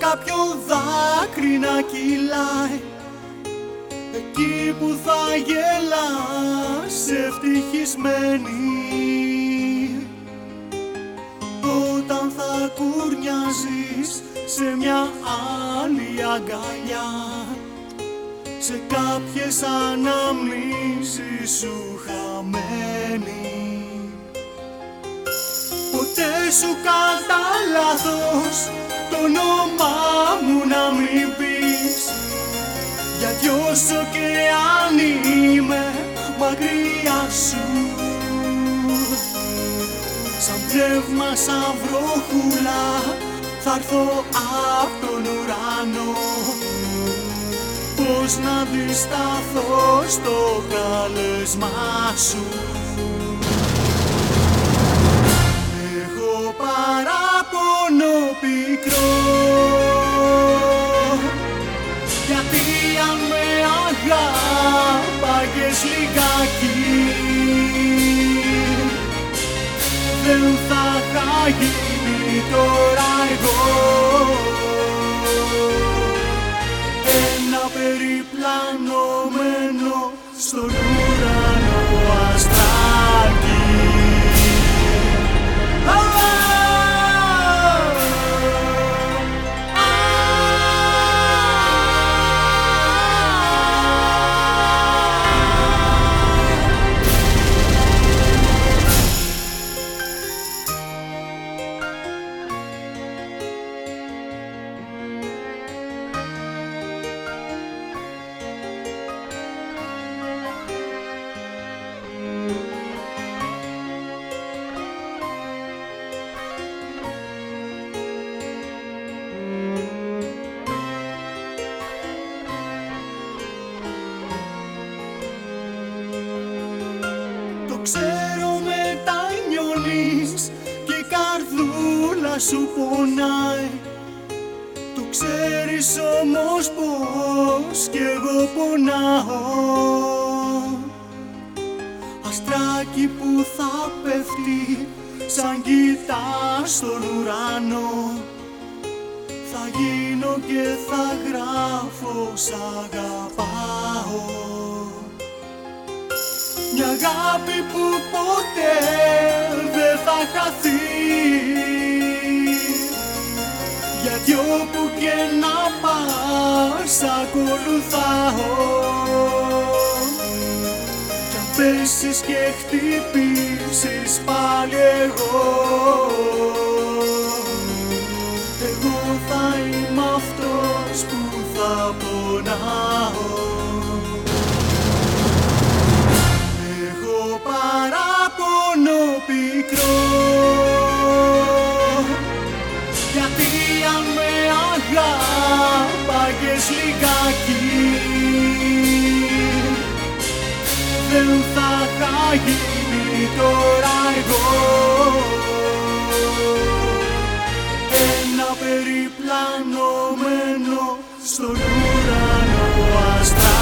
κάποιο δάκρυ να κυλάει, εκεί που θα γελάς ευτυχισμένη, όταν θα κουρνιάζεις σε μια άλλη αγκαλιά, σε κάποιες αναμνήσεις σου χαμένη. Ποτέ σου κατά λάθος το όνομά μου να μην πεις, γιατί όσο και αν είμαι μακριά σου, σαν πνεύμα, σαν βροχούλα θα έρθω απ' τον ουρανό. Πώς να αντισταθώ στο κάλεσμά σου. Έχω παράπονο πικρό, γιατί αν με αγάπαγες λιγάκι, δεν θα είχα γίνει τώρα εγώ ένα περιπλανωμένο στον ουρανό αστράκι. Ξέρω μετανιώνεις και η καρδούλα σου πονάει, το ξέρεις όμως πως κι εγώ πονάω. Αστράκι που θα πέφτει σαν κοιτάς στον ουρανό, θα γίνω και θα γράφω σ' αγαπάω. Μια αγάπη που ποτέ δεν θα χαθεί, γιατί όπου και να πας ακολουθάω. Κι αν πέσεις και χτυπήσεις πάλι εγώ θα είμαι αυτός που θα πονάω. Πικρό, γιατί αν με αγάπαγες λιγάκι, δεν θα είχα γίνει τώρα εγώ ένα περιπλανωμένο στον ουρανό αστράκι.